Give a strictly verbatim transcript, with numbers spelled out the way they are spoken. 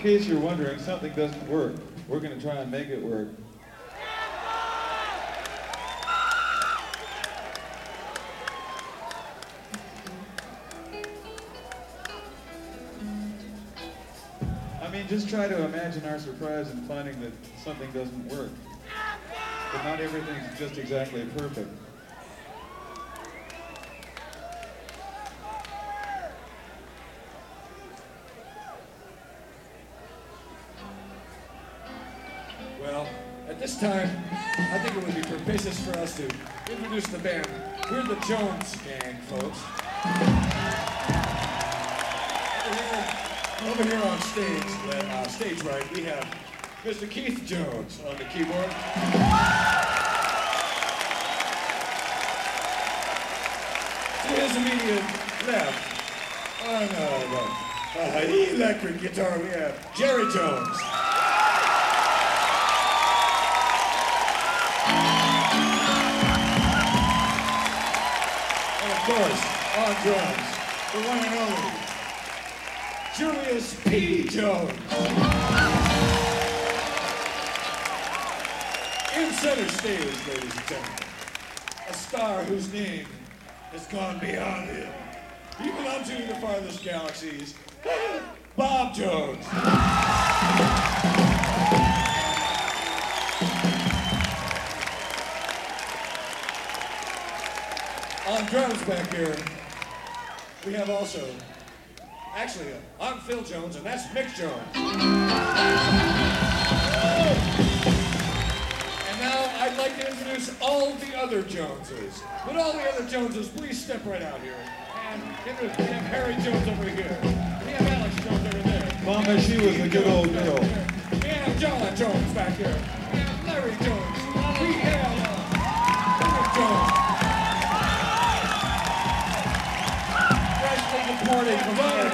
case you're wondering, something doesn't work. We're going to try and make it work. I mean, just try to imagine our surprise in finding that something doesn't work. But not everything's just exactly perfect. Well, at this time, I think it would be propitious for us to introduce the band. We're the Jones Gang, folks. Over here, over here on stage, uh, stage right, we have Mister Keith Jones on the keyboard. To his immediate left, on uh, the uh, electric guitar, we have Jerry Jones. And of course, on drums, the one and only Julius P. Jones. In center stage, ladies and gentlemen, a star whose name has gone beyond him, even unto the farthest galaxies, Bob Jones. On drums back here, we have also, actually, uh, I'm Phil Jones, and that's Mick Jones. And now I'd like to introduce all the other Joneses. Would all the other Joneses please step right out here? And introduce, we have Harry Jones over here. We have Alex Jones over there. Mama, she was a good old girl. We have John Jones back here. We have Larry Jones. We have uh, Rick Jones. Freshly deported from